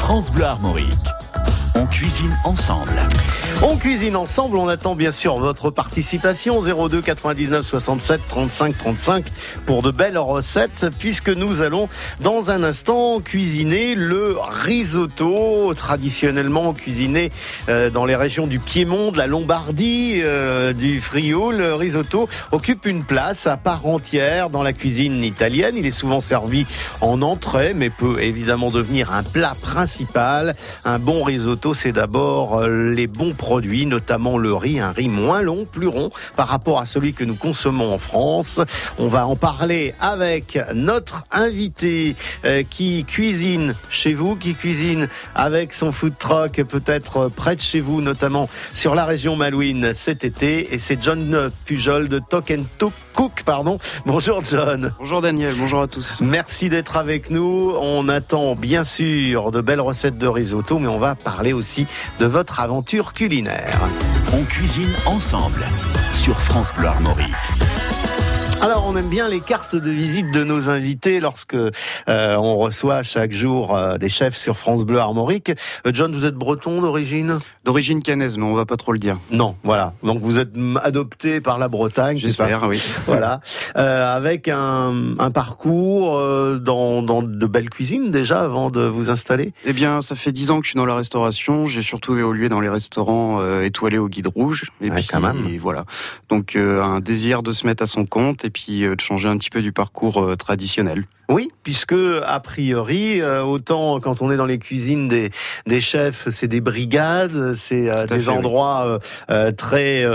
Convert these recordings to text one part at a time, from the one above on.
France Bleu Armorique. On cuisine ensemble. On cuisine ensemble, on attend bien sûr votre participation 02 99 67 35 35 pour de belles recettes, puisque nous allons dans un instant cuisiner le risotto, traditionnellement cuisiné dans les régions du Piémont, de la Lombardie, du Frioul. Le risotto occupe une place à part entière dans la cuisine italienne. Il est souvent servi en entrée, mais peut évidemment devenir un plat principal. Un bon risotto, c'est d'abord les bons produits, notamment le riz, un riz moins long, plus rond par rapport à celui que nous consommons en France. On va en parler avec notre invité qui cuisine chez vous, qui cuisine avec son food truck peut-être près de chez vous, notamment sur la région Malouine cet été. Et c'est John Pujol de Talk Cook. Bonjour John. Bonjour Daniel, bonjour à tous. Merci d'être avec nous. On attend bien sûr de belles recettes de risotto, mais on va parler aussi de votre aventure culinaire. On cuisine ensemble sur France Bleu Armorique. Alors, on aime bien les cartes de visite de nos invités lorsque on reçoit chaque jour des chefs sur France Bleu Armorique. John, vous êtes breton d'origine ? D'origine caennaise, mais on va pas trop le dire. Non, voilà. Donc vous êtes adopté par la Bretagne, j'espère, oui. Voilà, avec un parcours dans de belles cuisines déjà avant de vous installer. Eh bien, ça fait 10 ans que je suis dans la restauration. J'ai surtout évolué dans les restaurants étoilés au guide rouge. Et ouais, puis, quand même. Et voilà. Donc un désir de se mettre à son compte et puis de changer un petit peu du parcours traditionnel. Oui, puisque a priori, autant quand on est dans les cuisines des chefs, c'est des brigades, c'est des endroits très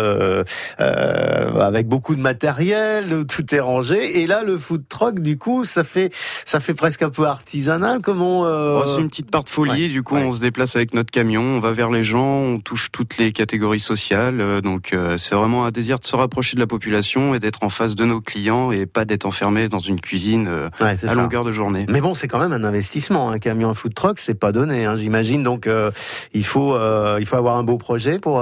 avec beaucoup de matériel, où tout est rangé. Et là, le food truck, du coup, ça fait presque un peu artisanal. Comment c'est une petite part de folie. Ouais, du coup, on se déplace avec notre camion, on va vers les gens, on touche toutes les catégories sociales. Donc, c'est vraiment un désir de se rapprocher de la population et d'être en face de nos clients et pas d'être enfermé dans une cuisine. À longueur de journée. Mais bon, c'est quand même un investissement. Un camion food truck, c'est pas donné, j'imagine. Donc, il faut avoir un beau projet pour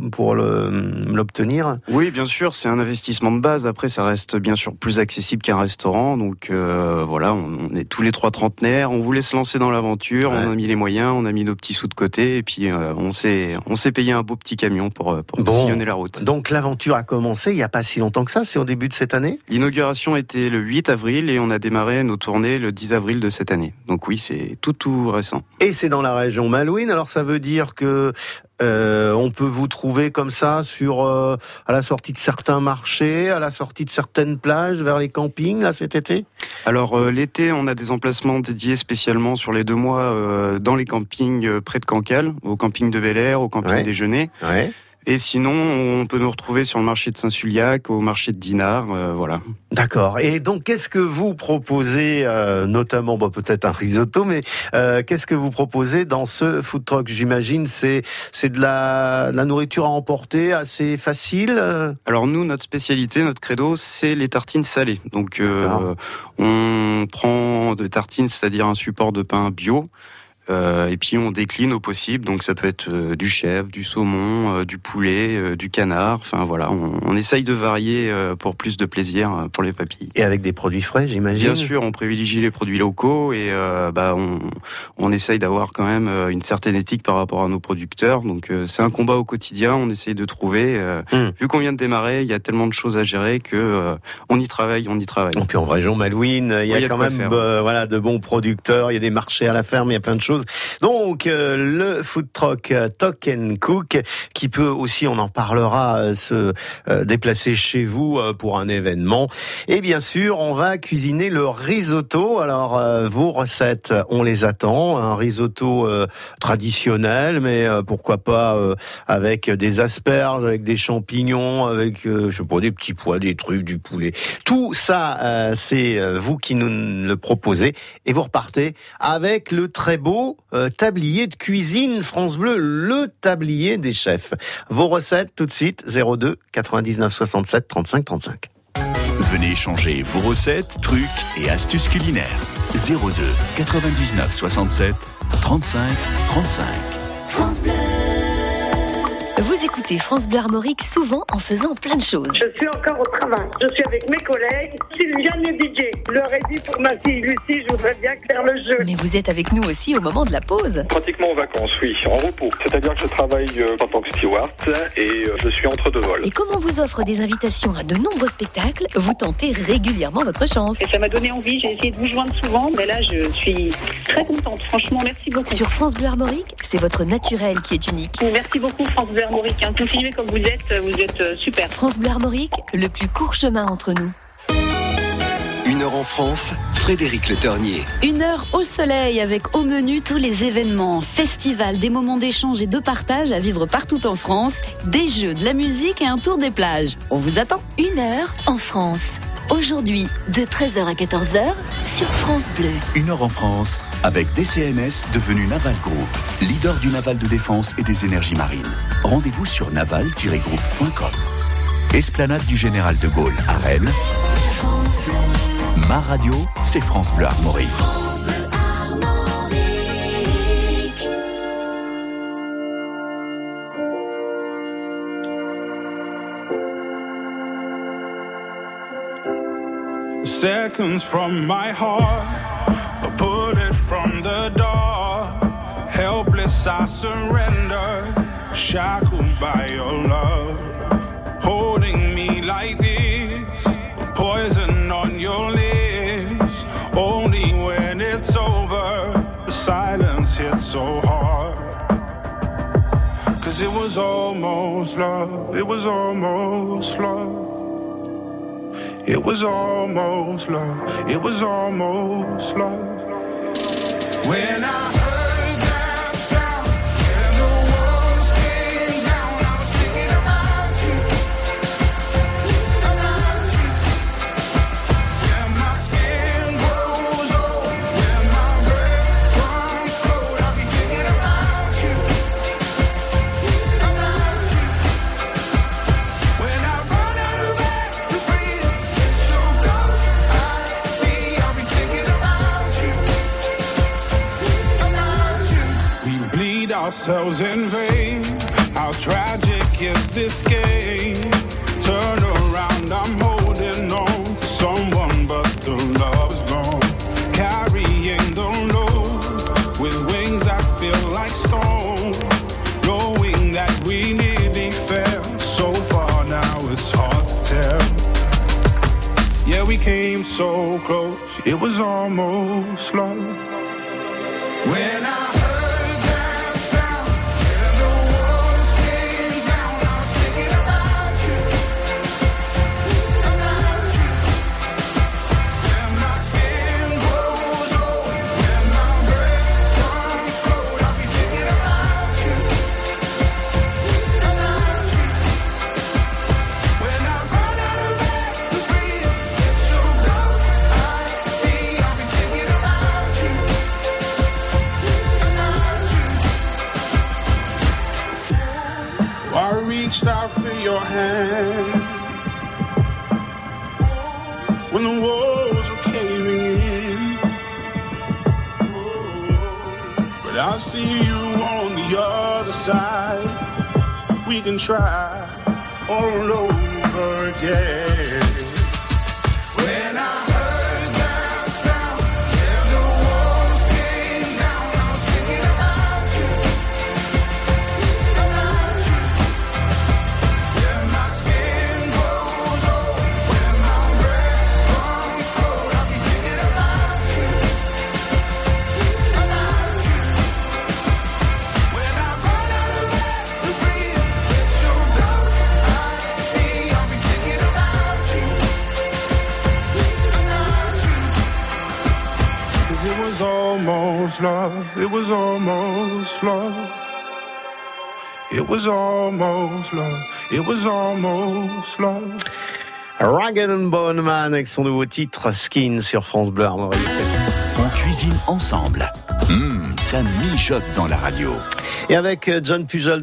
l'obtenir. Oui, bien sûr, c'est un investissement de base. Après, ça reste bien sûr plus accessible qu'un restaurant. Donc, voilà, on est tous les trois trentenaires. On voulait se lancer dans l'aventure. Ouais. On a mis les moyens, on a mis nos petits sous de côté, et puis on s'est payé un beau petit camion pour sillonner la route. Donc, l'aventure a commencé il y a pas si longtemps que ça. C'est au début de cette année. L'inauguration était le 8 avril et on a démarré nos tournées le 10 avril de cette année. Donc oui, c'est tout récent. Et c'est dans la région Malouine. Alors ça veut dire que on peut vous trouver comme ça à la sortie de certains marchés, à la sortie de certaines plages, vers les campings là cet été. Alors l'été, on a des emplacements dédiés spécialement sur les 2 mois dans les campings près de Cancale, au camping de Bel-Air, au camping des Genêts. Ouais. Et sinon, on peut nous retrouver sur le marché de Saint-Suliac, au marché de Dinard, voilà. D'accord. Et donc, qu'est-ce que vous proposez, notamment, peut-être un risotto, mais qu'est-ce que vous proposez dans ce food truck ? J'imagine c'est de la nourriture à emporter, assez facile. Alors nous, notre spécialité, notre credo, c'est les tartines salées. Donc, on prend des tartines, c'est-à-dire un support de pain bio. Et puis on décline au possible, donc ça peut être du chèvre, du saumon, du poulet, du canard, enfin voilà, on essaye de varier pour plus de plaisir pour les papilles. Et avec des produits frais, j'imagine. Bien sûr, on privilégie les produits locaux et on essaye d'avoir quand même une certaine éthique par rapport à nos producteurs, donc c'est un combat au quotidien, on essaye de trouver, vu qu'on vient de démarrer, il y a tellement de choses à gérer que on y travaille. Et puis en région Malouine, il y a quand même de bons producteurs, il y a des marchés à la ferme, il y a plein de choses. Donc le food truck Talk Cook qui peut aussi, on en parlera, se déplacer chez vous pour un événement. Et bien sûr, on va cuisiner le risotto. Alors vos recettes, on les attend. Un risotto traditionnel, mais pourquoi pas avec des asperges, avec des champignons, avec des petits pois, des trucs, du poulet. Tout ça, c'est vous qui nous le proposez. Et vous repartez avec le très beau tablier de cuisine France Bleu, le tablier des chefs. Vos recettes tout de suite, 02 99 67 35 35. Venez échanger vos recettes, trucs et astuces culinaires. 02 99 67 35 35. France Bleu. Vous écoutez France Bleu Armorique souvent en faisant plein de choses. Je suis encore au travail. Je suis avec mes collègues. Sylviane est DJ. Je leur ai dit pour ma fille Lucie, je voudrais bien faire le jeu. Mais vous êtes avec nous aussi au moment de la pause. Pratiquement en vacances, oui, en repos. C'est-à-dire que je travaille en tant que steward et je suis entre deux vols. Et comme on vous offre des invitations à de nombreux spectacles, vous tentez régulièrement votre chance. Et ça m'a donné envie. J'ai essayé de vous joindre souvent, mais là, je suis très contente. Franchement, merci beaucoup. Sur France Bleu Armorique, c'est votre naturel qui est unique. Merci beaucoup, France Bleu Armorique. Continuez comme vous êtes super. France Bleu Armorique, le plus court chemin entre nous. 1 heure en France, Frédéric Le Ternier. 1 heure au soleil avec au menu tous les événements, festivals, des moments d'échange et de partage à vivre partout en France, des jeux, de la musique et un tour des plages. On vous attend. 1 heure en France. Aujourd'hui, de 13h à 14h sur France Bleu. 1 heure en France avec DCNS devenu Naval Group, leader du naval de défense et des énergies marines. Rendez-vous sur naval-group.com. Esplanade du Général de Gaulle à Rennes. Ma radio, c'est France Bleu Armorique. Seconds from my heart, a bullet from the door. Helpless I surrender, shackled by your love. Holding me like this, poison on your lips. Only when it's over, the silence hits so hard. 'Cause it was almost love, it was almost love. It was almost love, it was almost love. When I heard that sound and the walls came down, I was thinking about you, about you. When my skin grows old, when my breath runs cold, I'll be thinking about you, about you. When I run out of air to breathe, ourselves in vain. How tragic is this game? Turn around, I'm holding on to someone, but the love's gone. Carrying the load with wings that feel like stone. Knowing that we nearly fell so far now, it's hard to tell. Yeah, we came so close, it was almost love. When I out for your hand when the walls were caving in, but I see you on the other side. We can try all over again. When I heard that sound and the walls came down, I was thinking about you, about you. When my skin grows old, when my breath comes cold, I'll be thinking about you, about you. When I run out of air to breathe, it's your ghost I see. I'll be thinking about you, about you. 'Cause it was almost love, it was almost love. It was almost love, it was almost love. Rag & Bone Man avec son nouveau titre Skin sur France Bleu Armorique. On cuisine ensemble. Ça mijote dans la radio. Et avec John Pujol de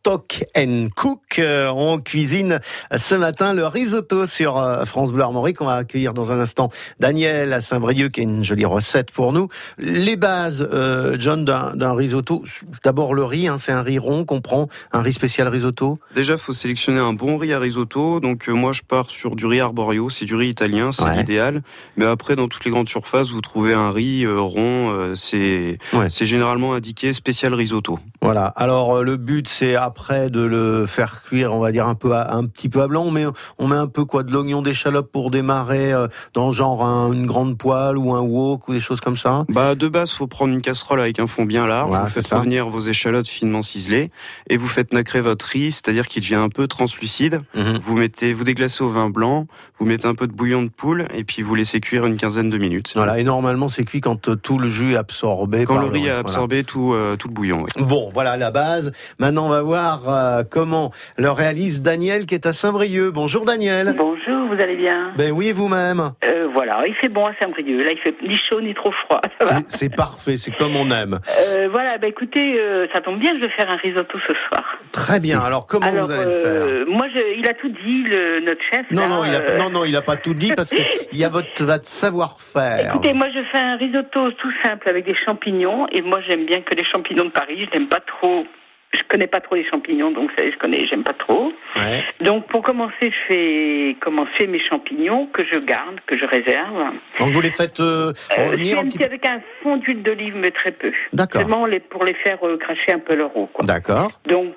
Talk and Cook. On cuisine ce matin le risotto sur France Bleu Armorique. On va accueillir dans un instant Daniel à Saint-Brieuc qui a une jolie recette pour nous. Les bases, John, d'un risotto. D'abord le riz, c'est un riz rond qu'on prend, un riz spécial risotto. Déjà, il faut sélectionner un bon riz à risotto. Donc moi, je pars sur du riz arborio, c'est du riz italien, c'est l'idéal. Mais après, dans toutes les grandes surfaces, vous trouvez un riz rond. C'est généralement indiqué spécial risotto. Voilà. Alors le but, c'est après de le faire cuire, on va dire un petit peu à blanc. On met un peu de l'oignon, d'échalote pour démarrer dans genre une grande poêle ou un wok ou des choses comme ça. De base, faut prendre une casserole avec un fond bien large. Voilà, vous faites revenir vos échalotes finement ciselées et vous faites nacrer votre riz, c'est-à-dire qu'il devient un peu translucide. Vous déglacez au vin blanc, vous mettez un peu de bouillon de poule et puis vous laissez cuire une quinzaine de minutes. Voilà. Et normalement, c'est cuit quand tout le jus est absorbé. Quand le riz a absorbé tout le bouillon. Oui. Bon, voilà la base. Maintenant, on va voir comment le réalise Daniel qui est à Saint-Brieuc. Bonjour Daniel. Bonjour, vous allez bien? Ben oui, et vous-même? Voilà, il fait bon à Saint-Brieuc. Là, il fait ni chaud ni trop froid. Ça va. C'est parfait, c'est comme on aime. Voilà, écoutez, ça tombe bien, je vais faire un risotto ce soir. Très bien. Alors, comment vous allez le faire? Moi, il a tout dit, notre chef. Non, il a pas tout dit parce qu'il y a votre savoir-faire. Écoutez, moi, je fais un risotto tout simple avec des champignons. Et moi, j'aime bien que les champignons de Paris. Je n'aime pas trop. Je connais pas trop les champignons, donc j'aime pas trop. Ouais. Donc pour commencer, je fais commencer mes champignons que je garde, que je réserve. Donc vous les faites revenir avec un fond d'huile d'olive, mais très peu. D'accord. Seulement pour les faire cracher un peu leur eau, quoi. D'accord. Donc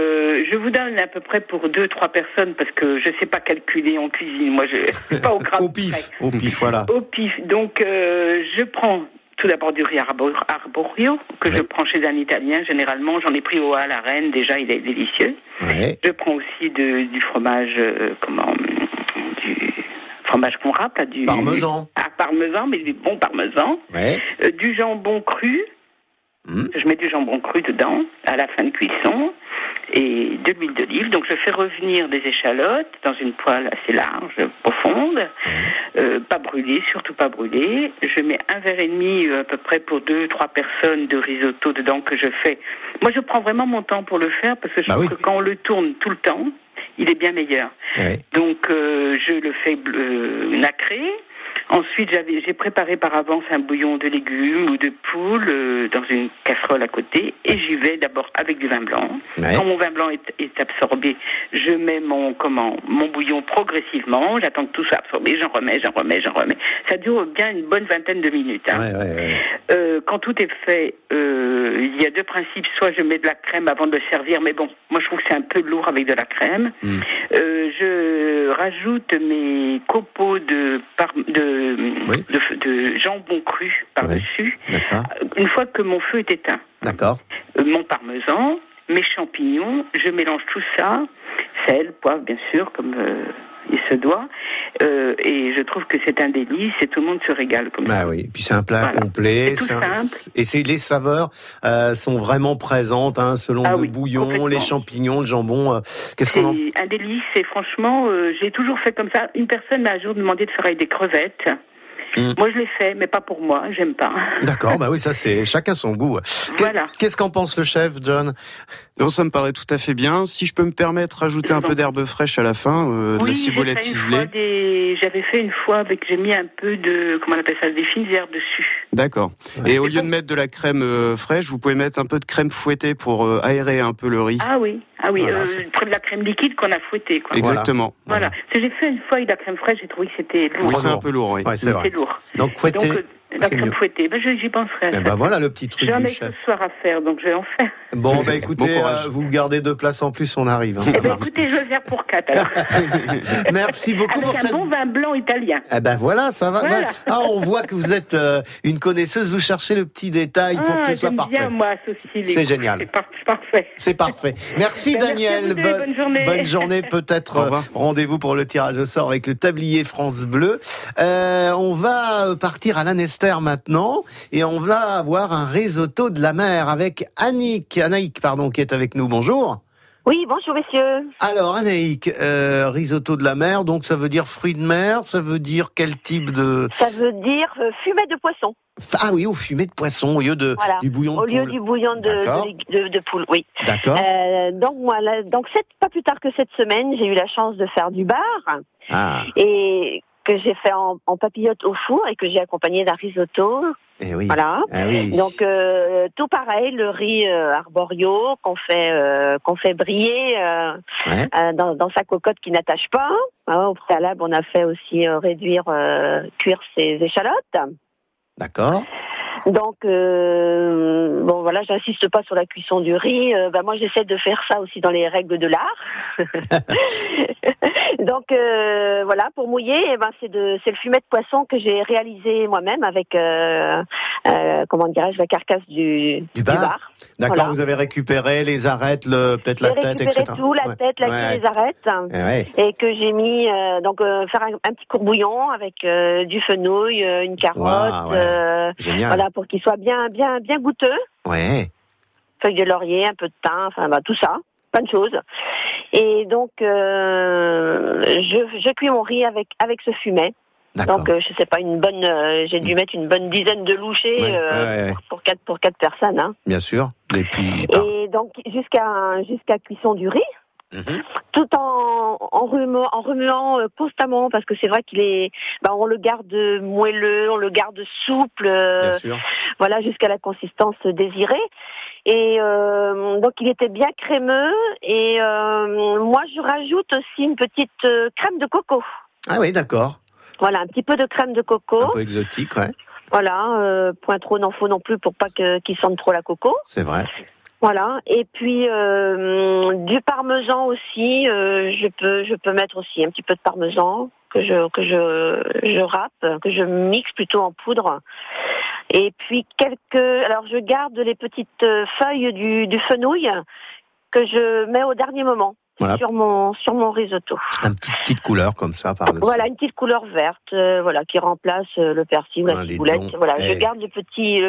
je vous donne à peu près pour 2-3 personnes parce que je sais pas calculer en cuisine. Moi, je suis pas au gramme. Au pif, voilà. Au pif. Donc je prends tout d'abord du riz arborio que je prends chez un Italien. Généralement, j'en ai pris à la Reine. Déjà, il est délicieux. Ouais. Je prends aussi du fromage, du fromage qu'on râpe, du parmesan. Parmesan, mais du bon parmesan. Ouais. Du jambon cru. Je mets du jambon cru dedans à la fin de cuisson et de l'huile d'olive. Donc je fais revenir des échalotes dans une poêle assez large, profonde, pas brûlée, surtout pas brûlée. Je mets 1,5 verre à peu près pour 2-3 personnes de risotto dedans que je fais. Moi je prends vraiment mon temps pour le faire parce que je trouve que quand on le tourne tout le temps, il est bien meilleur. Ouais. Donc je le fais nacré. Ensuite, j'ai préparé par avance un bouillon de légumes ou de poule dans une casserole à côté et j'y vais d'abord avec du vin blanc. Ouais. Quand mon vin blanc est absorbé, je mets mon bouillon progressivement. J'attends que tout soit absorbé, j'en remets. Ça dure bien une bonne vingtaine de minutes. Quand tout est fait, il y a 2 principes. Soit je mets de la crème avant de le servir, mais bon, moi je trouve que c'est un peu lourd avec de la crème. Je rajoute mes copeaux de jambon cru par-dessus. Une fois que mon feu est éteint. D'accord. Mon parmesan, mes champignons, je mélange tout ça, sel, poivre bien sûr, comme il se doit, et je trouve que c'est un délice et tout le monde se régale comme ça. Oui, et puis c'est un plat complet, c'est tout simple. Et les saveurs sont vraiment présentes selon le bouillon, les champignons, le jambon. Qu'est-ce qu'on un délice et franchement, j'ai toujours fait comme ça. Une personne m'a un jour demandé de faire avec des crevettes. Moi, je l'ai fait, mais pas pour moi. J'aime pas. D'accord, oui, ça c'est chacun son goût. Voilà. Qu'est-ce qu'en pense le chef, John? Ça me paraît tout à fait bien. Si je peux me permettre, rajouter un peu d'herbe fraîche à la fin, de la ciboulette ciselée. J'avais fait une fois j'ai mis un peu de, comment on appelle ça, des fines herbes dessus. D'accord. Et au lieu de mettre de la crème fraîche, vous pouvez mettre un peu de crème fouettée pour aérer un peu le riz. Ah oui, voilà, de la crème liquide qu'on a fouettée, quoi. Exactement. Voilà. J'ai fait une fois avec de la crème fraîche, j'ai trouvé que c'était lourd. Oui, c'est un peu lourd, oui. Ouais, c'est vrai. C'est lourd. Donc fouetter. La crème fouettée, j'y penserai. Voilà le petit truc du chef. J'en ai ce soir à faire, donc je vais en faire. Bon, écoutez, vous gardez 2 places en plus, on arrive. Écoutez, je vais faire pour 4 alors. Merci beaucoup avec pour un bon vin blanc italien. Voilà, ça va. Voilà. On voit que vous êtes une connaisseuse, vous cherchez le petit détail pour que ce soit parfait. Bien, moi, associer c'est génial. C'est parfait. C'est parfait. Merci Daniel. Bonne journée. Bonne journée. Peut-être rendez-vous pour le tirage au sort avec le tablier France Bleu. On va partir à l'Annester maintenant. Et on va avoir un risotto de la mer avec Anaïk, qui est avec nous. Bonjour. Oui, bonjour messieurs. Alors Anaïk, risotto de la mer, donc ça veut dire fruits de mer, ça veut dire quel type de... Ça veut dire fumée de poisson. Ah oui, au fumet de poisson, au lieu du bouillon de poule. Au lieu du bouillon de poule, oui. D'accord. Donc pas plus tard que cette semaine, j'ai eu la chance de faire du bar. Et que j'ai fait en papillote au four et que j'ai accompagné d'un risotto. Eh oui. Voilà. Ah oui. Donc tout pareil, le riz arborio qu'on fait briller dans sa cocotte qui n'attache pas. Au préalable, on a fait aussi cuire ses échalotes. D'accord. Donc voilà, j'insiste pas sur la cuisson du riz. Moi, j'essaie de faire ça aussi dans les règles de l'art. Donc voilà, pour mouiller, c'est le fumet de poisson que j'ai réalisé moi-même avec la carcasse du bar. D'accord, voilà. Vous avez récupéré les arêtes, peut-être la tête, etc. Tout, la tête, la queue, les arêtes, et que j'ai mis faire un petit courbouillon avec du fenouil, une carotte, génial. Voilà, pour qu'il soit bien goûteux. Ouais. Feuilles de laurier, un peu de thym, tout ça, plein de choses. Et donc je cuis mon riz avec ce fumet. D'accord. Donc je sais pas, j'ai dû mettre une bonne dizaine de louchées pour quatre personnes. Hein. Bien sûr. Et donc jusqu'à cuisson du riz. Tout en remuant constamment, parce que c'est vrai qu'il est, on le garde moelleux, on le garde souple, voilà, jusqu'à la consistance désirée. Et donc il était bien crémeux. Et moi je rajoute aussi une petite crème de coco. Ah oui, d'accord. Voilà, un petit peu de crème de coco. Un peu exotique, ouais. Voilà, point trop n'en faut non plus pour pas qu'il sente trop la coco. C'est vrai. Voilà, et puis du parmesan aussi, je peux mettre aussi un petit peu de parmesan que je râpe, que je mixe plutôt en poudre. Et puis alors je garde les petites feuilles du fenouil que je mets au dernier moment. Voilà. Sur mon risotto. Une petite couleur comme ça par-dessus. Voilà, une petite couleur verte, qui remplace le persil ou la ciboulette. Voilà, je garde le petit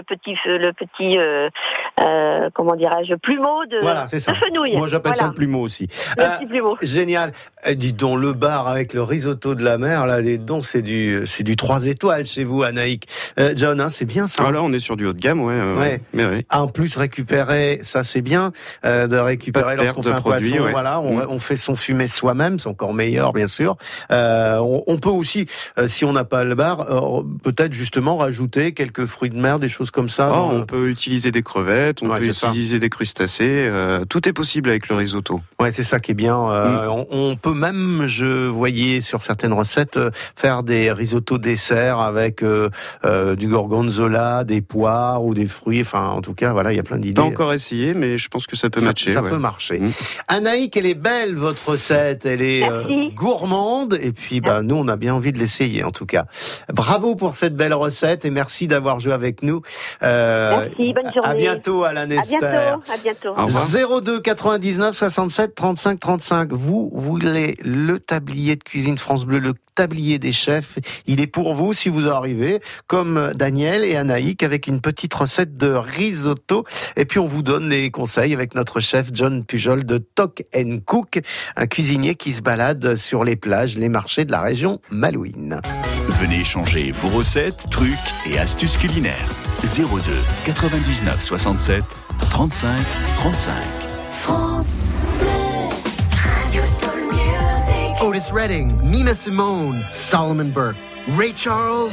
plumeau de fenouil. Moi j'appelle ça le plumeau aussi. Le petit plumeau. Génial. Dis donc, le bar avec le risotto de la mer, là, c'est du 3 étoiles chez vous, Anaïk. John, hein, c'est bien ça. Là, on est sur du haut de gamme, ouais. Mais oui. En plus, récupérer, ça c'est bien, de récupérer lorsqu'on fait un poisson, voilà, on fait son fumet soi-même, c'est encore meilleur, bien sûr. On peut aussi, si on n'a pas le bar, peut-être justement rajouter quelques fruits de mer, des choses comme ça. On peut utiliser des crevettes, on peut utiliser des crustacés. Tout est possible avec le risotto. Ouais, c'est ça qui est bien. On peut même, je voyais sur certaines recettes, faire des risottos desserts avec du gorgonzola, des poires ou des fruits. Enfin, en tout cas, voilà, il y a plein d'idées. Pas encore essayé, mais je pense que ça peut matcher. Ça peut marcher. Anaïk, elle est belle, votre recette. Elle est gourmande. Et puis, nous, on a bien envie de l'essayer, en tout cas. Bravo pour cette belle recette et merci d'avoir joué avec nous. Merci, bonne journée. À bientôt, Alain Esther. À bientôt. 02 99 67 35 35. Vous voulez le tablier de cuisine France Bleu, le tablier des chefs. Il est pour vous si vous arrivez, comme Daniel et Anaïk, avec une petite recette de risotto. Et puis, on vous donne les conseils avec notre chef John Pujol de Tok & Cook, un cuisinier qui se balade sur les plages, les marchés de la région Malouine. Venez échanger vos recettes, trucs et astuces culinaires. 02 99 67 35 35. France Bleu, Radio Soul Music. Otis Redding, Nina Simone, Solomon Burke, Ray Charles,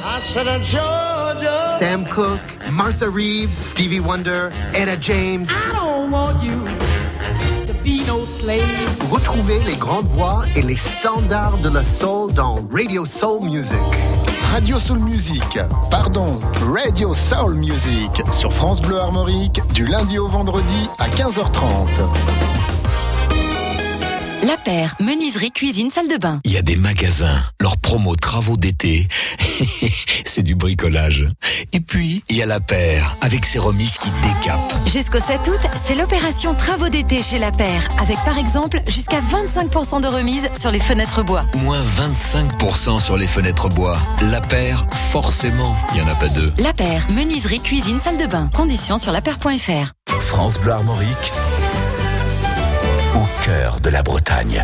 Sam Cooke, Martha Reeves, Stevie Wonder, Etta James. I don't want you to be no slave. Retrouvez les grandes voix et les standards de la soul dans Radio Soul Music. Radio Soul Music, Radio Soul Music sur France Bleu Armorique du lundi au vendredi à 15h30. La Paire, menuiserie, cuisine, salle de bain. Il y a des magasins, leurs promos travaux d'été, c'est du bricolage. Et puis, il y a La Paire, avec ses remises qui décapent. Jusqu'au 7 août, c'est l'opération travaux d'été chez La Paire, avec par exemple jusqu'à 25% de remise sur les fenêtres bois. Moins 25% sur les fenêtres bois. La Paire, forcément, il n'y en a pas deux. La Paire, menuiserie, cuisine, salle de bain. Conditions sur lapaire.fr. France Bleu Armorique, au cœur de la Bretagne.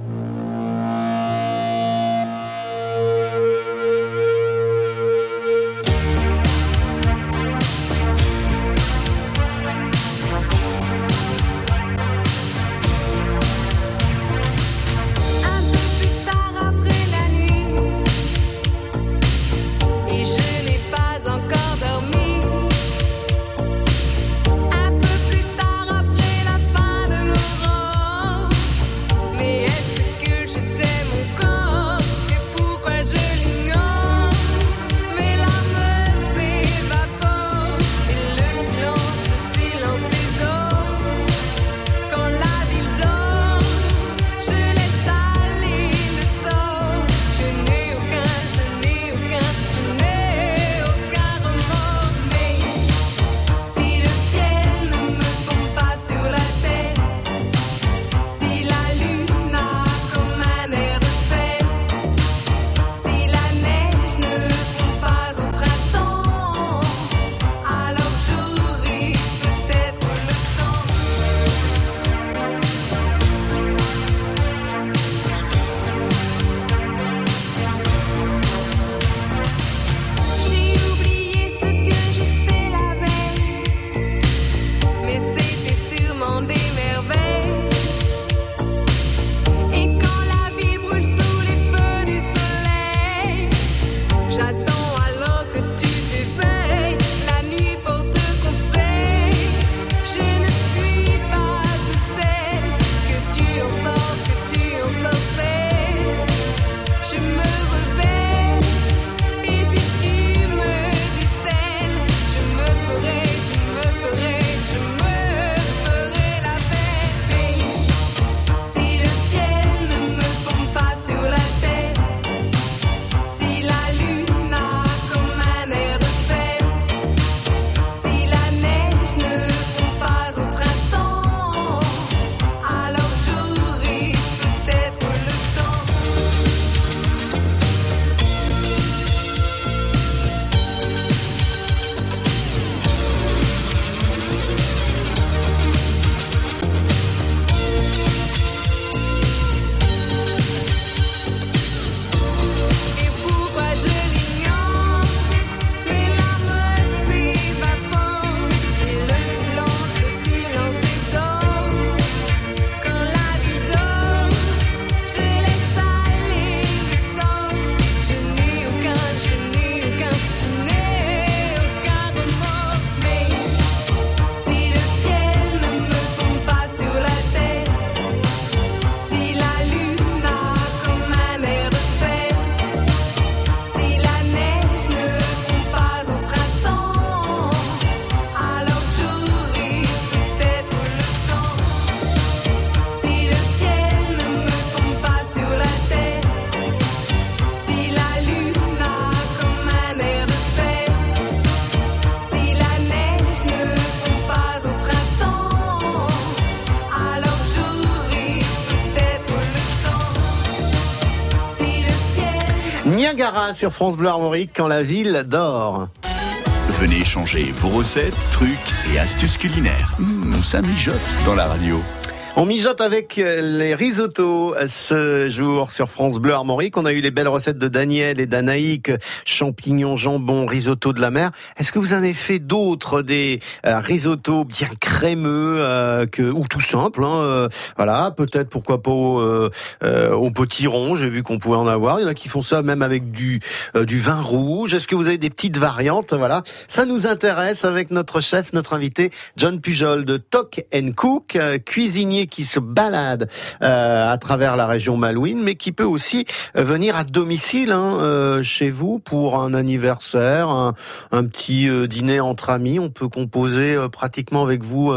Niagara sur France Bleu Armorique quand la ville dort. Venez échanger vos recettes, trucs et astuces culinaires. Ça mijote dans la radio. On mijote avec les risottos ce jour sur France Bleu Armorique. On a eu les belles recettes de Daniel et d'Anaïque, champignons, jambon, risotto de la mer. Est-ce que vous en avez fait d'autres, des risottos bien crémeux ou tout simple voilà, peut-être pourquoi pas au potiron. J'ai vu qu'on pouvait en avoir. Il y en a qui font ça même avec du vin rouge. Est-ce que vous avez des petites variantes? Voilà, ça nous intéresse avec notre chef, notre invité John Pujol de Talk & Cook, cuisinier qui se balade à travers la région malouine, mais qui peut aussi venir à domicile chez vous pour un anniversaire, un petit dîner entre amis. On peut composer pratiquement avec vous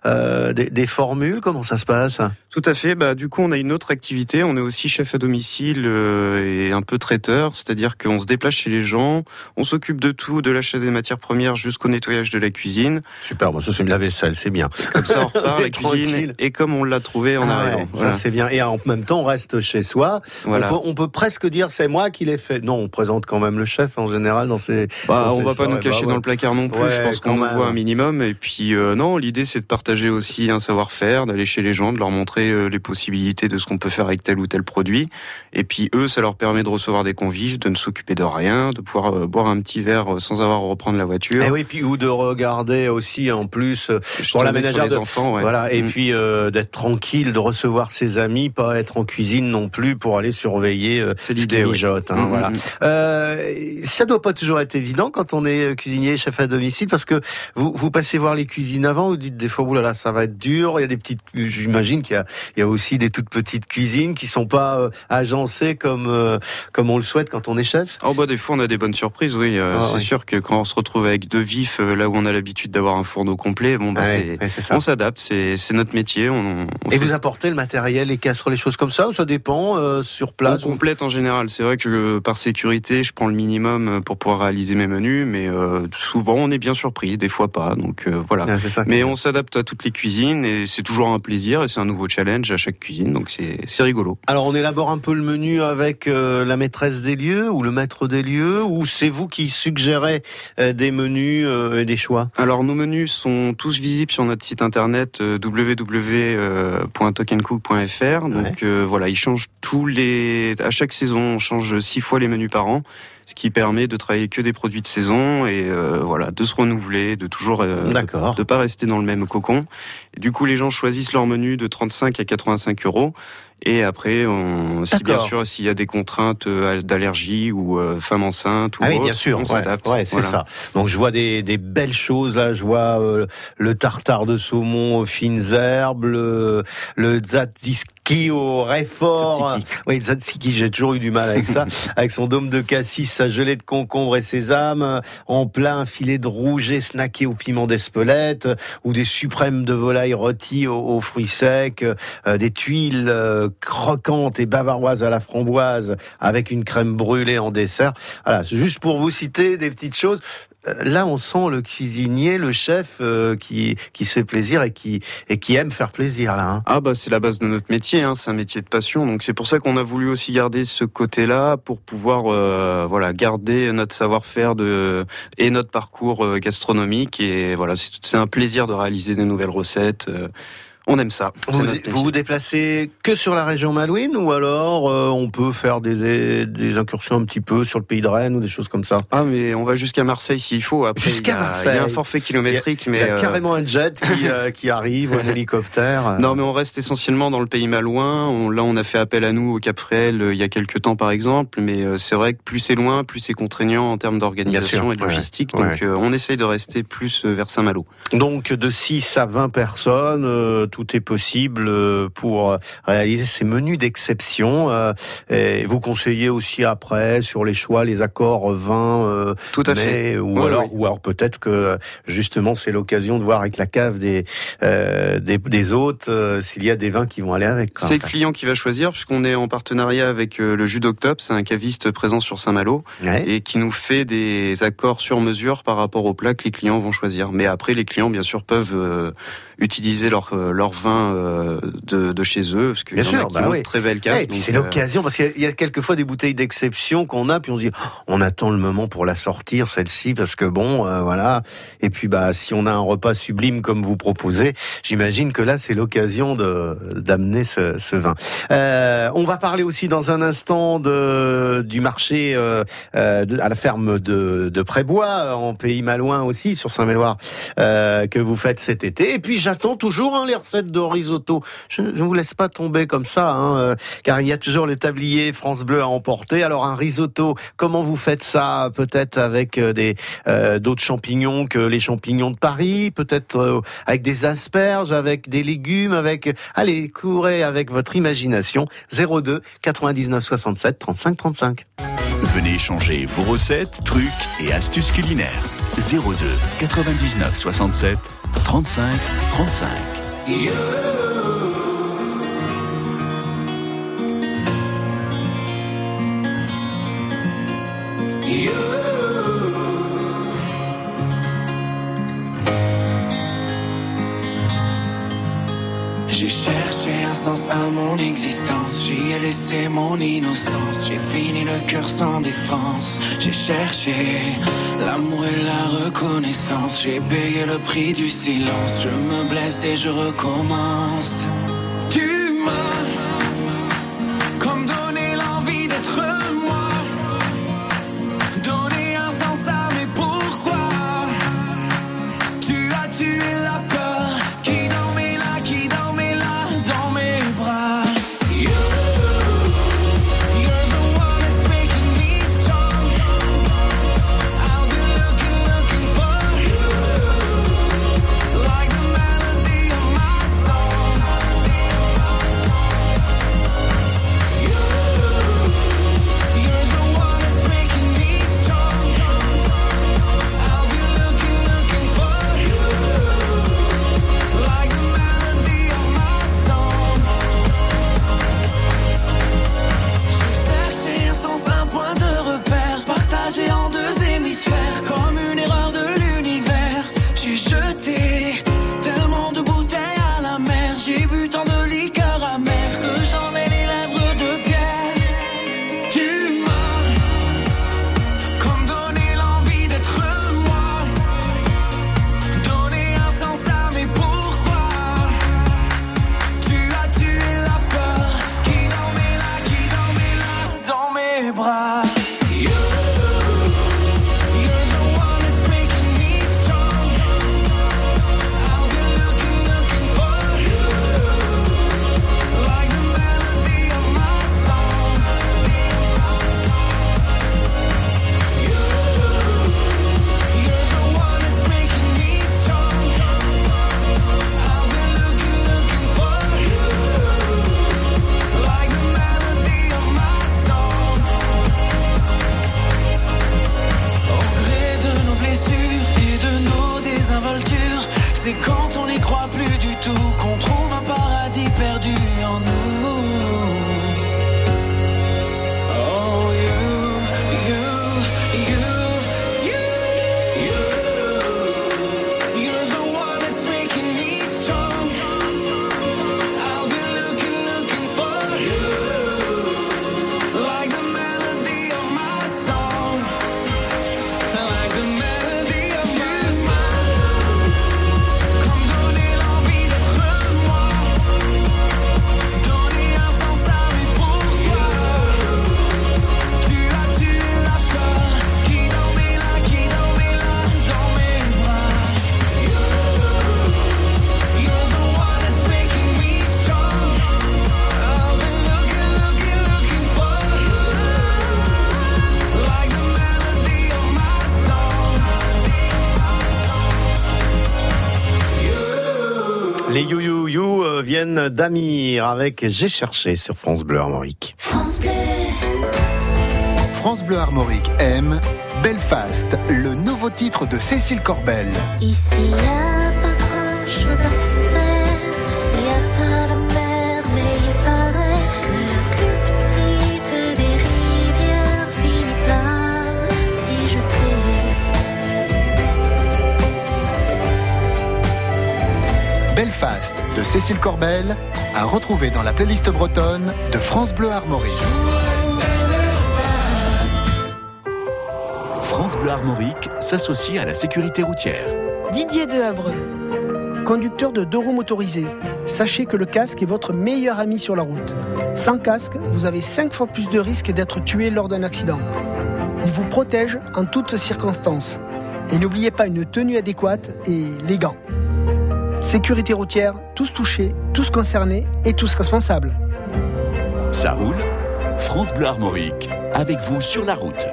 des formules. Comment ça se passe? Tout à fait. Du coup, on a une autre activité. On est aussi chef à domicile et un peu traiteur, c'est-à-dire qu'on se déplace chez les gens, on s'occupe de tout, de l'achat des matières premières jusqu'au nettoyage de la cuisine. Super. Bon, ça c'est la vaisselle, c'est bien. Comme ça, on repart la cuisine et comme on l'a trouvé en arrivant. Ouais, voilà. Ça c'est bien. Et en même temps, on reste chez soi. Voilà. On peut presque dire c'est moi qui l'ai fait. Non, on présente quand même le chef en général dans ces. On va pas nous cacher dans le placard non plus. Je pense qu'on nous voit un minimum. Et puis non, l'idée l'idée, c'est de partager aussi un savoir-faire, d'aller chez les gens, de leur montrer les possibilités de ce qu'on peut faire avec tel ou tel produit. Et puis eux, ça leur permet de recevoir des convives, de ne s'occuper de rien, de pouvoir boire un petit verre sans avoir à reprendre la voiture. Et oui, puis ou de regarder aussi en plus pour la ménagère des enfants, ouais. Voilà, et puis d'être tranquille, de recevoir ses amis, pas être en cuisine non plus pour aller surveiller c'est l'idée, mijote. Hein, voilà. Ça doit pas toujours être évident quand on est cuisinier, chef à domicile, parce que vous passez voir les cuisines avant, vous dites des fois oulala, ça va être dur. Il y a des petites, j'imagine qu'il y a aussi des toutes petites cuisines qui sont pas agencées comme on le souhaite quand on est chef. Oh bah des fois on a des bonnes surprises, oui. C'est sûr que quand on se retrouve avec deux vifs là où on a l'habitude d'avoir un fourneau complet, bon bah on s'adapte, c'est notre métier. Et vous apportez le matériel, les casseroles, les choses comme ça, ou ça dépend sur place? On complète en général. C'est vrai que par sécurité, je prends le minimum pour pouvoir réaliser mes menus, mais souvent on est bien surpris, des fois pas. Donc voilà. Mais on s'adapte à toutes les cuisines et c'est toujours un plaisir et c'est un nouveau challenge à chaque cuisine, donc c'est rigolo. Alors on élabore un peu le menu avec la maîtresse des lieux ou le maître des lieux, ou c'est vous qui suggérez des menus et des choix? Alors nos menus sont tous visibles sur notre site internet www.tokencook.fr. Donc voilà, ils changent à chaque saison, on change 6 fois les menus par an, ce qui permet de travailler que des produits de saison et voilà, de se renouveler, de toujours de pas rester dans le même cocon. Et du coup, les gens choisissent leur menu de 35 à 85 €. Et après, bien sûr, s'il y a des contraintes d'allergie ou femme enceinte ou autre, bien sûr, on s'adapte. Ouais, c'est ça. Donc je vois des belles choses là. Je vois le tartare de saumon aux fines herbes, le tzatziki au réfort. Oui, tzatziki, j'ai toujours eu du mal avec ça. Avec son dôme de cassis, sa gelée de concombre et sésame, en plat un filet de rouget snacké au piment d'Espelette, ou des suprêmes de volaille rôtis aux fruits secs, des tuiles croquantes et bavaroises à la framboise avec une crème brûlée en dessert. Voilà, c'est juste pour vous citer des petites choses. Là, on sent le cuisinier, le chef qui se fait plaisir et qui aime faire plaisir là. Hein. Ah bah c'est la base de notre métier, hein, c'est un métier de passion. Donc c'est pour ça qu'on a voulu aussi garder ce côté-là pour pouvoir garder notre savoir-faire et notre parcours gastronomique. Et voilà, c'est un plaisir de réaliser des nouvelles recettes. On aime ça. Vous vous déplacez que sur la région malouine ou alors on peut faire des incursions un petit peu sur le pays de Rennes ou des choses comme ça? Ah mais on va jusqu'à Marseille s'il faut. Après, jusqu'à Marseille. Il y a un forfait kilométrique. Il y a carrément un jet qui arrive, un hélicoptère. Non mais on reste essentiellement dans le pays malouin. Là on a fait appel à nous au Cap Fréhel il y a quelques temps par exemple. Mais c'est vrai que plus c'est loin, plus c'est contraignant en termes d'organisation et de logistique. Donc on essaye de rester plus vers Saint-Malo. Donc de 6 à 20 personnes, tout est possible pour réaliser ces menus d'exception. Et vous conseillez aussi après sur les choix, les accords vins. Tout à fait. Ou alors peut-être que justement c'est l'occasion de voir avec la cave des hôtes s'il y a des vins qui vont aller avec. C'est le client qui va choisir puisqu'on est en partenariat avec le Jus d'Octobre, c'est un caviste présent sur Saint-Malo et qui nous fait des accords sur mesure par rapport aux plats que les clients vont choisir. Mais après les clients bien sûr peuvent utiliser leur vin de chez eux parce qu'il y en a qui très belle cave. C'est l'occasion parce qu'il y a quelquefois des bouteilles d'exception qu'on a puis on se dit on attend le moment pour la sortir celle-ci parce que voilà. Et puis si on a un repas sublime comme vous proposez, j'imagine que là c'est l'occasion d'amener ce vin. On va parler aussi dans un instant du marché à la ferme de Prébois en pays malouin aussi sur Saint-Méloire que vous faites cet été. Et puis j'attends toujours les recettes de risotto. Je ne vous laisse pas tomber comme ça, car il y a toujours le tablier France Bleu à emporter. Alors un risotto, comment vous faites ça? Peut-être avec d'autres champignons que les champignons de Paris, peut-être avec des asperges, avec des légumes, allez, courez avec votre imagination. 02 99 67 35 35. Venez échanger vos recettes, trucs et astuces culinaires. 02 99 67 35 35. J'ai cherché un sens à mon existence, j'y ai laissé mon innocence, j'ai fini le cœur sans défense. J'ai cherché l'amour et la reconnaissance, j'ai payé le prix du silence, je me blesse et je recommence. Tu m'as comme donné l'envie d'être moi, donné un sens à mes pourquoi. Tu as tué la peur qui dormait là, qui dormait là dans mes bras. You're the one that's making me strong. I'll be looking for you, like the melody of my song. You're the one that's making me strong. I'll be looking for you, like the melody of my song. J'ai cherché un sens, un point de repère, partagé en deux hémisphères, comme une erreur de l'univers. J'ai jeté tellement de bouteilles à la mer, j'ai bu tant de liqueurs amères que j'en ai les lèvres de pierre. Tu m'as comme donné l'envie d'être moi, donné un sens à mes pourquoi. Tu as tué la peur qui dormait là dans mes bras. You're the one that's making me strong. I'll be looking for you, like the melody of my song. You're the one that's making me strong. I'll be looking for you, like the melody of my song. Au gré de nos blessures et de nos désinvoltures, c'est quand on n'y croit plus du tout qu'on trouve un paradis perdu en nous. Oh, you're the one that's making me strong. I'll be looking for you, like the melody of my song, like the melody of my song. Comme donner l'envie d'être moi, donner un sens à mes pourquoi. Tu as tué la peur qui dormait là dans mes bras. You're the one that's making me strong. I'll be looking for you, like the melody of my song. Les you viennent d'Amir avec J'ai cherché sur France Bleu Armorique. France Bleu Armorique aime Belfast, le nouveau titre de Cécile Corbel. Ici y'a pas grand chose à faire, y'a pas la mer, mais il paraît que la plus petite des rivières finit par s'y jeter. Belfast de Cécile Corbel à retrouver dans la playlist bretonne de France Bleu Armorique. France Bleu Armorique s'associe à la sécurité routière. Didier de Habreux. Conducteur de 2 roues motorisés, sachez que le casque est votre meilleur ami sur la route. Sans casque, vous avez 5 fois plus de risques d'être tué lors d'un accident. Il vous protège en toutes circonstances. Et n'oubliez pas une tenue adéquate et les gants. Sécurité routière, tous touchés, tous concernés et tous responsables. Ça roule. France Bleu Armorique, avec vous sur la route.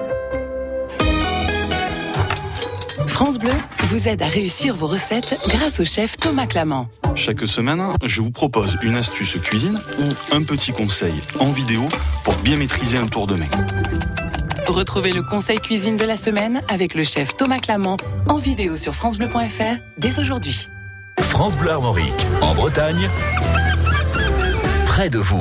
France Bleu vous aide à réussir vos recettes grâce au chef Thomas Clamant. Chaque semaine, je vous propose une astuce cuisine ou un petit conseil en vidéo pour bien maîtriser un tour de main. Retrouvez le conseil cuisine de la semaine avec le chef Thomas Clamant en vidéo sur francebleu.fr dès aujourd'hui. France Bleu Armorique, en Bretagne, près de vous.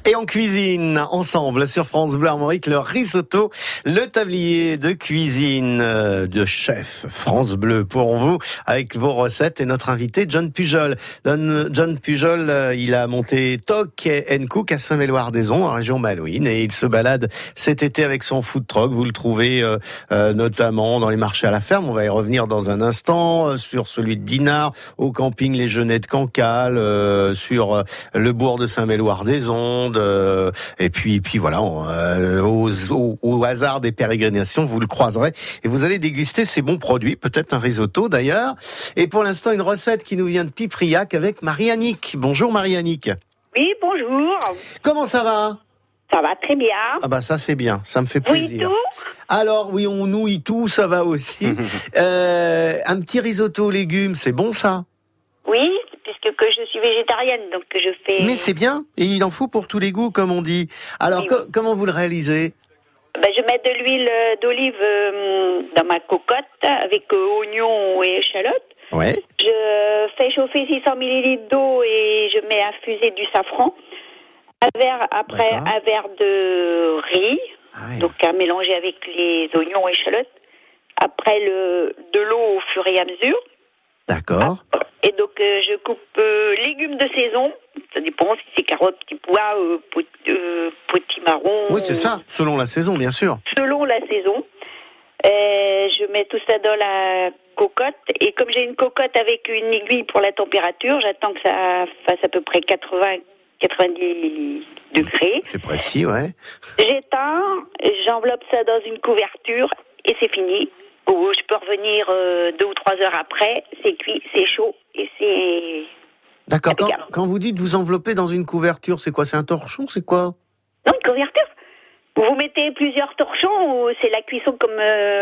Et en cuisine, ensemble, sur France Bleu Armorique, le risotto, le tablier de cuisine de chef France Bleu pour vous, avec vos recettes et notre invité, John Pujol. John Pujol, il a monté Toc & Cook à Saint-Méloire-des-Ondes, en région Malouine, et il se balade cet été avec son food truck. Vous le trouvez notamment dans les marchés à la ferme. On va y revenir dans un instant, sur celui de Dinard, au camping Les Genêts de Cancale, sur le bourg de Saint-Méloire-des-Ondes, et puis voilà, au hasard des pérégrinations, vous le croiserez et vous allez déguster ces bons produits, peut-être un risotto d'ailleurs. Et pour l'instant, une recette qui nous vient de Pipriac avec Marie-Annick. Bonjour Marie-Annick. Oui, bonjour. Comment ça va ? Ça va très bien. Ah bah ça c'est bien, ça me fait plaisir. Oui, tout. Alors oui, on nouille tout, ça va aussi. Un petit risotto aux légumes, c'est bon ça ? Oui, puisque que je suis végétarienne, donc je fais... Mais c'est bien, et il en faut pour tous les goûts, comme on dit. Alors, oui. Comment vous le réalisez ? Je mets de l'huile d'olive dans ma cocotte, avec oignons et échalotes. Ouais. Je fais chauffer 600 ml d'eau et je mets infuser du safran. Après, un verre de riz, donc à mélanger avec les oignons et échalotes. Après, de l'eau au fur et à mesure. D'accord. Et donc, je coupe légumes de saison. Ça dépend si c'est carottes, petits pois, potimarron. Oui, c'est ça, selon la saison, bien sûr. Selon la saison. Je mets tout ça dans la cocotte. Et comme j'ai une cocotte avec une aiguille pour la température, j'attends que ça fasse à peu près 90 degrés. C'est précis, ouais. J'éteins, j'enveloppe ça dans une couverture et c'est fini. Ou je peux revenir 2 ou 3 heures après, c'est cuit, c'est chaud et c'est... D'accord, quand vous dites vous enveloppez dans une couverture, c'est quoi ? C'est un torchon, c'est quoi ? Non, une couverture. Vous mettez plusieurs torchons ou c'est la cuisson comme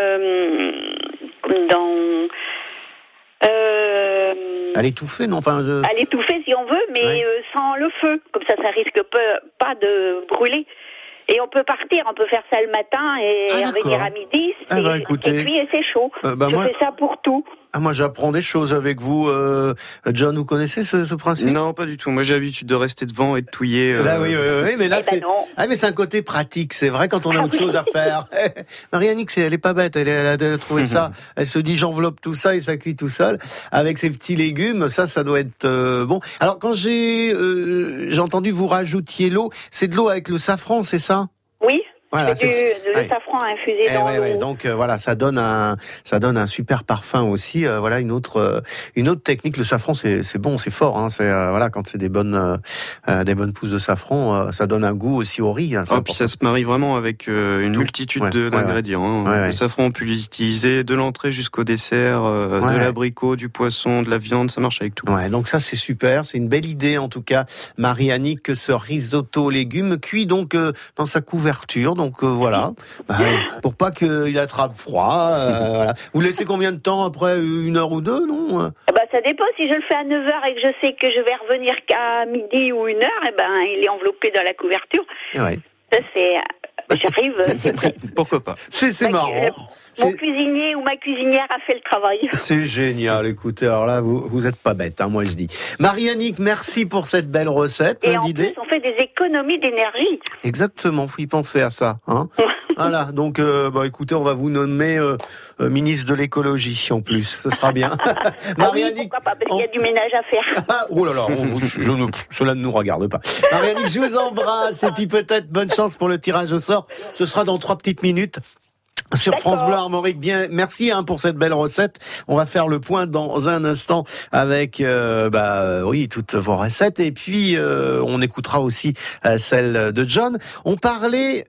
dans... À l'étouffer, non ? Enfin, à l'étouffer si on veut, mais sans le feu. Comme ça risque pas de brûler. Et on peut partir, on peut faire ça le matin et revenir à midi. C'est cuit et c'est chaud. Je fais ça pour tout. Ah, moi, j'apprends des choses avec vous. John, vous connaissez ce principe ? Non, pas du tout. Moi, j'ai l'habitude de rester devant et de touiller. Oui, mais là, mais c'est un côté pratique. C'est vrai, quand on a autre chose à faire. Marie-Annick, elle est pas bête. Elle a trouvé ça. Elle se dit, j'enveloppe tout ça et ça cuit tout seul. Avec ces petits légumes, ça doit être bon. Alors, quand j'ai entendu vous rajoutiez l'eau, c'est de l'eau avec le safran, c'est ça ? Oui. Voilà, c'est le safran infusé dans l'eau. Donc voilà, ça donne un super parfum aussi. Voilà une autre technique. Le safran, c'est bon, c'est fort. Hein, voilà, quand c'est des bonnes pousses de safran, ça donne un goût aussi au riz. Hein, puis ça se marie vraiment avec une multitude d'ingrédients. Hein. Le safran, on peut l'utiliser de l'entrée jusqu'au dessert, de l'abricot, du poisson, de la viande, ça marche avec tout. Ouais, donc ça c'est super, c'est une belle idée en tout cas, Marie-Annick, que ce risotto aux légumes cuit donc dans sa couverture. Donc voilà, pour pas qu'il attrape froid. Voilà. Vous laissez combien de temps après, 1 heure ou 2, non ? Ça dépend. Si je le fais à 9h et que je sais que je vais revenir qu'à midi ou 1 heure, il est enveloppé dans la couverture. Ouais. Ça c'est... J'arrive, c'est prêt. Pourquoi pas ? C'est marrant. Mon cuisinier ou ma cuisinière a fait le travail. C'est génial. Écoutez, alors là, vous êtes pas bête, hein, moi je dis. Marie-Annick, merci pour cette belle recette. Et en plus, on fait des économies d'énergie. Exactement, faut y penser à ça. Hein. Voilà, donc écoutez, on va vous nommer ministre de l'écologie en plus. Ce sera bien. Marie-Annick, pourquoi pas, parce qu'il y a du ménage à faire. Oh là là, cela ne nous regarde pas. Marie-Annick, je vous embrasse et puis peut-être bonne chance pour le tirage au sort. Ce sera dans 3 petites minutes. Sur France Bleu Armorique, bien, merci pour cette belle recette. On va faire le point dans un instant avec toutes vos recettes et puis on écoutera aussi celle de John. On parlait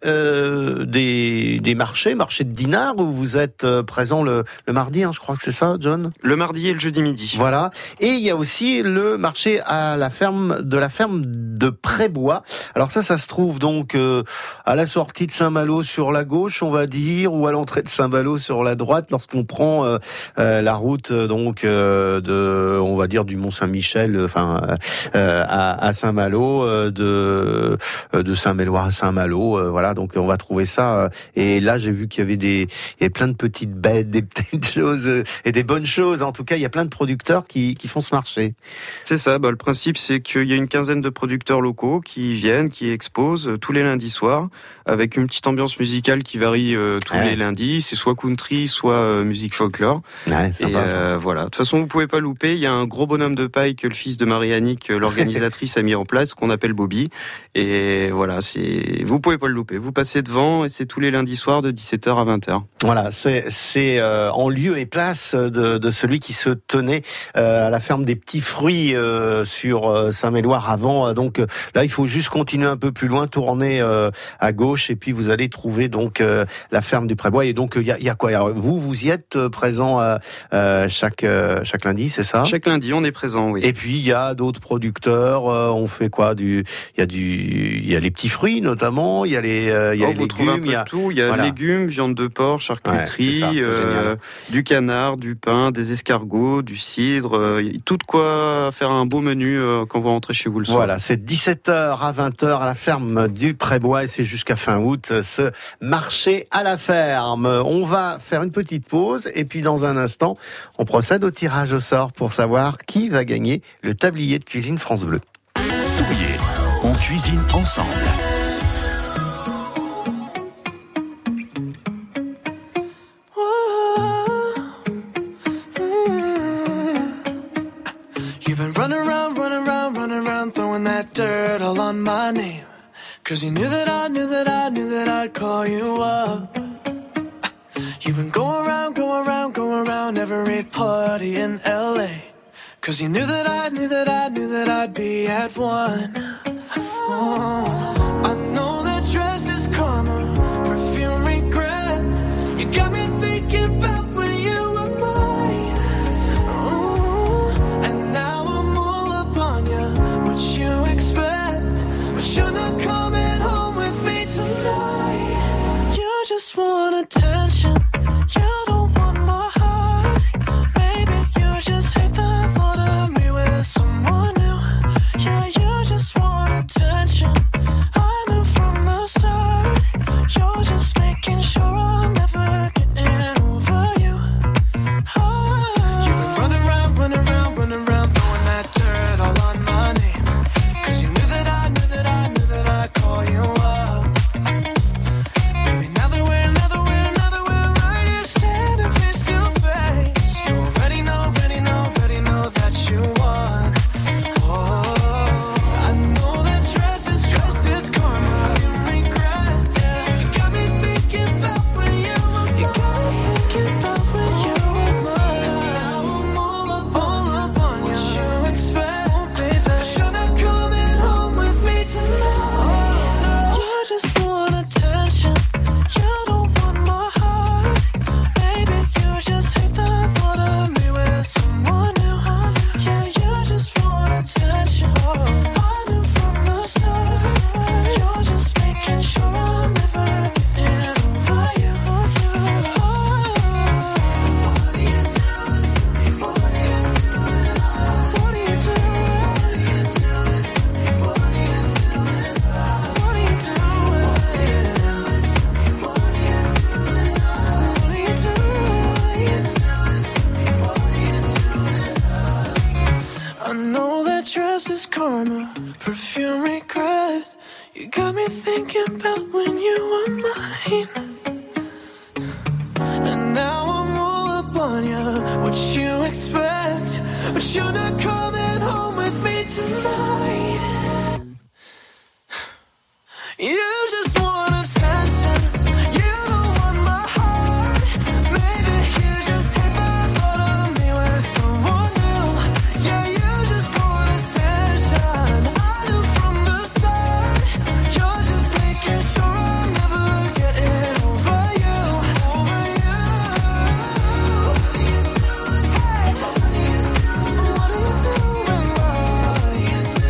des marchés de Dinard où vous êtes présent le mardi, hein, je crois que c'est ça, John. Le mardi et le jeudi midi. Voilà. Et il y a aussi le marché à la ferme de Prébois. Alors ça se trouve donc à la sortie de Saint-Malo sur la gauche, on va dire, ou à l'entrée de Saint-Malo sur la droite lorsqu'on prend la route donc on va dire du Mont-Saint-Michel, à Saint-Malo, de Saint-Méloire à Saint-Malo, voilà. Donc on va trouver ça. Et là, j'ai vu qu'il y avait plein de petites bêtes, des petites choses et des bonnes choses. En tout cas, il y a plein de producteurs qui font ce marché. C'est ça. Le principe, c'est qu'il y a une quinzaine de producteurs locaux qui viennent, qui exposent tous les lundis soirs, avec une petite ambiance musicale qui varie tous les lundis. C'est soit country, soit musique folklore. Ouais, sympa, et voilà. De toute façon, vous pouvez pas louper. Il y a un gros bonhomme de paille que le fils de Marie-Annick, l'organisatrice, a mis en place, qu'on appelle Bobby. Et voilà, vous pouvez pas le louper. Vous passez devant et c'est tous les lundis soirs de 17h à 20h. Voilà, c'est en lieu et place de celui qui se tenait à la ferme des petits fruits sur Saint-Méloire avant. Donc là, il faut juste continuer un peu plus loin, tourner à gauche et puis vous allez trouver donc la ferme du Prébois. Et donc il y a quoi? Alors, vous y êtes présent chaque lundi, c'est ça? Chaque lundi, on est présent, oui. Et puis il y a d'autres producteurs. On fait quoi? Il y a les petits fruits notamment. Il y a les légumes. Il y a tout. Il y a légumes, viande de porc, charcuterie, du canard, du pain, des escargots, du cidre. Tout de quoi faire un beau menu quand vous rentrez chez vous le soir. Voilà, c'est 17h à 20h à la ferme du Prébois et c'est jusqu'à fin août ce marché à la ferme. On va faire une petite pause et puis dans un instant, on procède au tirage au sort pour savoir qui va gagner le tablier de cuisine France Bleu. Souliers, on cuisine ensemble. Throwing that dirt all on my name. Cause you knew that I'd call you up. You've been going around every party in LA. Cause you knew that I'd be at one. Oh, I know that dress is karma, perfume regret. You got me thinking about when you were mine. Oh, and now I'm all up on you. What you expect, but you're not coming home with me tonight. You just want attention, you don't want my heart. Maybe you just hate the thought of me with someone new. Yeah, you just want attention, I knew from the start. You're just making sure I'm never getting over you. Oh. You've been running around, throwing that dirt all on my name. Cause you knew that I'd call you up. Baby, now that we're right here standing face to face, you already know that you won. Oh, I know that dress is karma, you regret. Yeah, you got me thinking about when you were mine. Now I'm all up on you. What you expect, baby? You're not coming home with me tonight. You just want attention, you don't want my heart. Maybe you just hate the thought of me with someone new. Yeah, you just want attention, I knew from the start. You're just making sure I'm never getting over you. What are you doing? What are you doing? What are you doing? What are you doing? What are you doing? I know that dress is karma, perfume regret. You got me thinking about when you were mine. And now I'm all up on you. What you expect, but you're not coming home with me tonight. You just want attention, you don't want my heart. Maybe you just hate the thought of me with someone new. Yeah, you just want attention, I knew from the start. You're just making sure I'm never getting over you. What are you doing? What are you doing?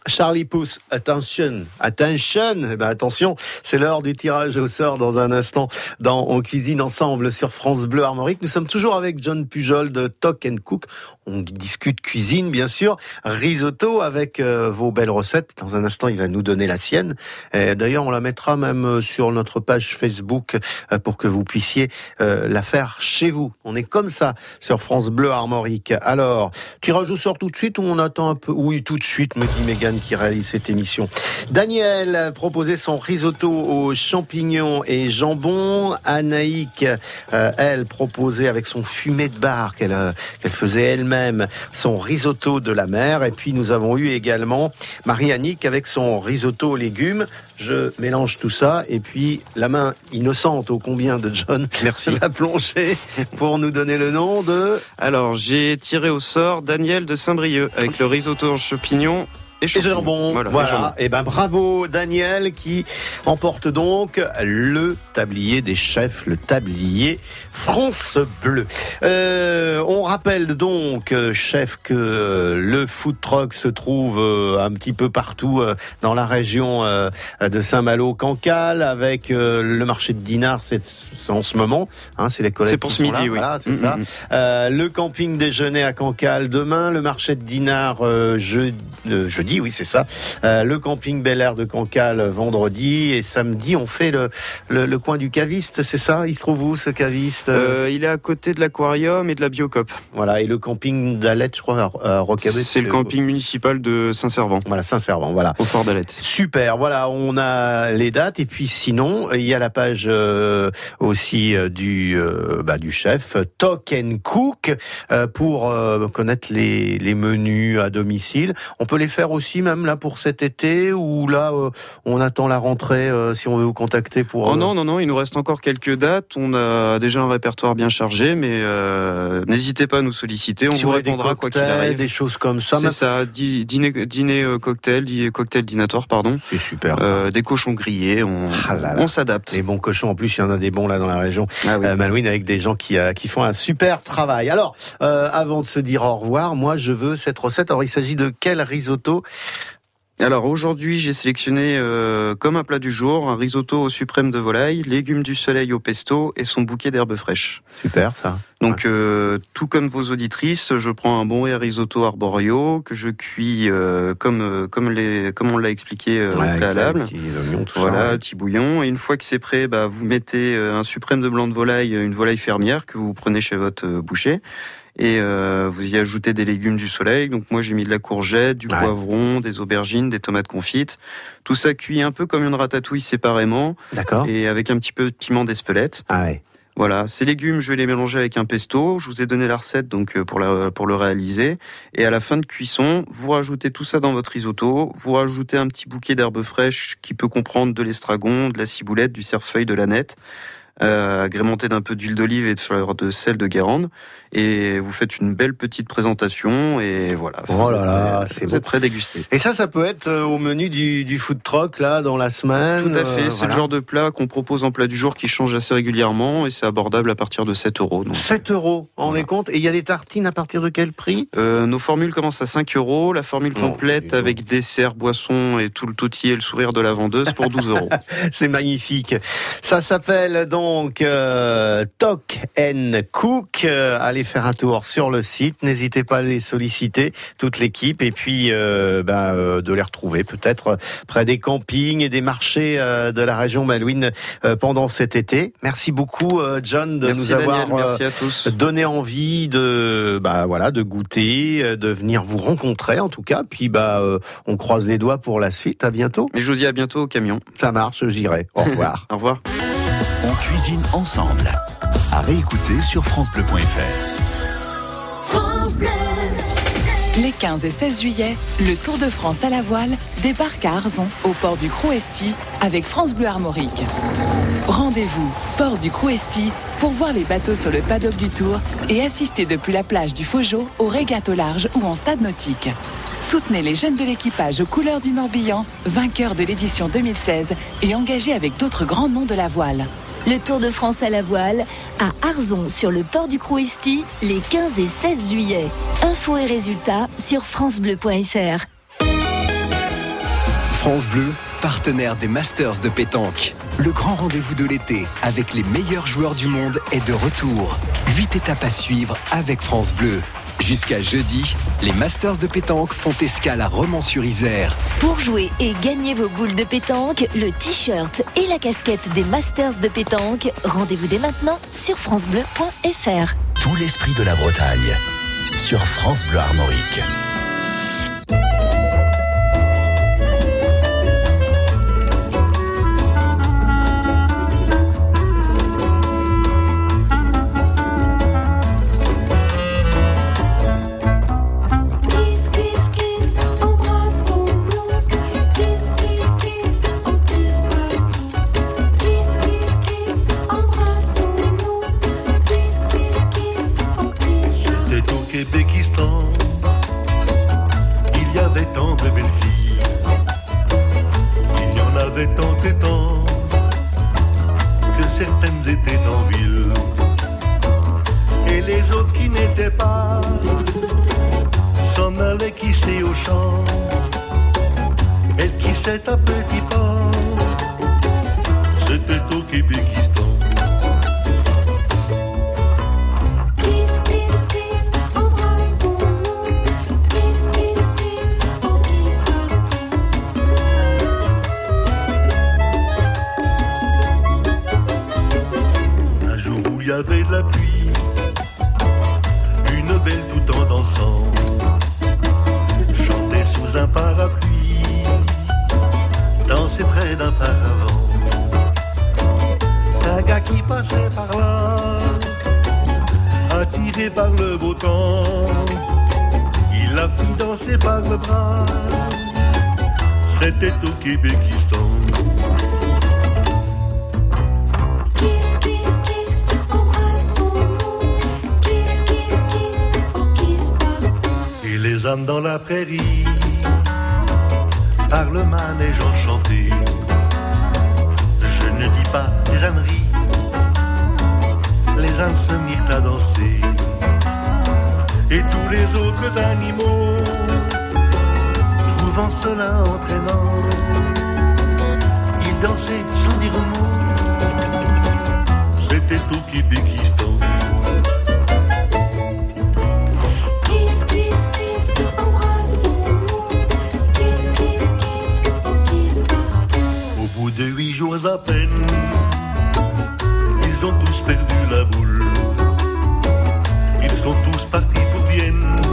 Charlie Puth, attention. Eh ben attention, c'est l'heure du tirage au sort dans un instant dans On Cuisine Ensemble sur France Bleu Armorique. Nous sommes toujours avec John Pujol de Talk & Cook. On discute cuisine, bien sûr. Risotto avec vos belles recettes. Dans un instant, il va nous donner la sienne. Et d'ailleurs, on la mettra même sur notre page Facebook pour que vous puissiez la faire chez vous. On est comme ça sur France Bleu Armorique. Alors, tirage au sort tout de suite ou on attend un peu? Oui, tout de suite, me dit Mégane qui réalise cette émission. Daniel proposait son risotto aux champignons et jambon. Anaïk, elle proposait avec son fumet de bar qu'elle faisait elle-même son risotto de la mer. Et puis nous avons eu également Marie-Annick avec son risotto aux légumes. Je mélange tout ça et puis la main innocente ô combien de John. Merci. La plongée pour nous donner le nom de... Alors j'ai tiré au sort Daniel de Saint-Brieuc avec le risotto en champignons et jambon. Voilà. Et ben bravo Daniel qui emporte donc le tablier des chefs, le tablier France Bleu. On rappelle donc, chef, que le food truck se trouve un petit peu partout dans la région de Saint-Malo-Cancale avec le marché de Dinard, c'est en ce moment. Hein, c'est les collègues. C'est pour ce midi, là, oui. Voilà, c'est ça. Le camping déjeuner à Cancale demain, le marché de Dinard jeudi, oui, c'est ça. Le camping Bel Air de Cancale vendredi et samedi, on fait le coin du caviste, c'est ça? Il se trouve où ce caviste? Il est à côté de l'aquarium et de la Biocop. Voilà, et le camping d'Alette, je crois, à Rocabet. C'est le camping municipal de Saint-Servant. Voilà, Saint-Servant, voilà. Au fort d'Alette. Super, voilà, on a les dates et puis sinon, il y a la page aussi du chef Talk & Cook pour connaître les menus à domicile. On peut les faire aussi même là pour cet été ou là on attend la rentrée si on veut vous contacter pour... Non, il nous reste encore quelques dates. On a déjà un répertoire bien chargé, mais n'hésitez pas à nous solliciter. On vous répondra quoi qu'il arrive. Des choses comme ça. C'est ça, dîner cocktail dînatoire, pardon. C'est super ça. Des cochons grillés, on s'adapte. Les bons cochons, en plus il y en a des bons là dans la région. Ah oui. Malouine avec des gens qui font un super travail. Alors, avant de se dire au revoir, moi je veux cette recette. Alors il s'agit de quel risotto? Alors aujourd'hui, j'ai sélectionné comme un plat du jour un risotto au suprême de volaille, légumes du soleil au pesto et son bouquet d'herbes fraîches. Super ça. Donc tout comme vos auditrices, je prends un bon risotto arborio que je cuis comme on l'a expliqué au préalable. Petits oignons, tout voilà, ça, petit bouillon. Et une fois que c'est prêt, vous mettez un suprême de blanc de volaille, une volaille fermière que vous prenez chez votre boucher. Et vous y ajoutez des légumes du soleil. Donc moi j'ai mis de la courgette, du poivron, des aubergines, des tomates confites. Tout ça cuit un peu comme une ratatouille séparément. D'accord. Et avec un petit peu de piment d'Espelette. Ah ouais. Voilà, ces légumes, je vais les mélanger avec un pesto. Je vous ai donné la recette donc pour le réaliser. Et à la fin de cuisson, vous rajoutez tout ça dans votre risotto. Vous rajoutez un petit bouquet d'herbes fraîches qui peut comprendre de l'estragon, de la ciboulette, du cerfeuil, de l'aneth. Agrémenté d'un peu d'huile d'olive et de fleur de sel de Guérande, et vous faites une belle petite présentation et voilà. Oh là là, vous êtes prêt à déguster. Et ça peut être au menu du food truck là dans la semaine. Tout à fait, c'est le genre de plat qu'on propose en plat du jour qui change assez régulièrement et c'est abordable à partir de 7 €. Donc. 7 €, on est compte. Et il y a des tartines à partir de quel prix? Nos formules commencent à 5 €, la formule complète avec dessert, boisson et tout le toutier et le sourire de la vendeuse pour 12 €. C'est magnifique. Ça s'appelle donc Talk & Cook. Allez faire un tour sur le site. N'hésitez pas à les solliciter, toute l'équipe, et puis de les retrouver peut-être près des campings et des marchés de la région Malouine pendant cet été. Merci beaucoup John de nous avoir merci à tous. Donné envie de goûter, de venir vous rencontrer en tout cas. Puis on croise les doigts pour la suite. À bientôt. Et je vous dis à bientôt au camion. Ça marche, j'irai. Au revoir. Au revoir. On cuisine ensemble. À réécouter sur francebleu.fr. France Bleu. Les 15 et 16 juillet, le Tour de France à la voile débarque à Arzon, au port du Crouesty, avec France Bleu Armorique. Rendez-vous, port du Crouesty, pour voir les bateaux sur le paddock du Tour et assister depuis la plage du Faugeot aux régates au large ou en stade nautique. Soutenez les jeunes de l'équipage aux couleurs du Morbihan, vainqueurs de l'édition 2016 et engagés avec d'autres grands noms de la voile. Le Tour de France à la voile à Arzon sur le port du Crouesty les 15 et 16 juillet. Infos et résultats sur francebleu.fr. France Bleu, partenaire des Masters de pétanque. Le grand rendez-vous de l'été avec les meilleurs joueurs du monde est de retour. 8 étapes à suivre avec France Bleu. Jusqu'à jeudi, les Masters de pétanque font escale à Romans-sur-Isère. Pour jouer et gagner vos boules de pétanque, le t-shirt et la casquette des Masters de pétanque, rendez-vous dès maintenant sur francebleu.fr. Tout l'esprit de la Bretagne sur France Bleu Armorique. C'était au Québékistan. Et les âmes dans la prairie, par le manège enchanté. Je ne dis pas les âneries, les ânes se mirent à danser. Et tous les autres animaux, trouvant cela entraînant, ils dansaient sans dire un mot. C'était au Québékistan. Kiss, kiss, kiss, embrassons-nous. Kiss, kiss, kiss, on kiss partout. Au bout de 8 jours à peine, ils ont tous perdu la boule. Ils sont tous partis pour Vienne.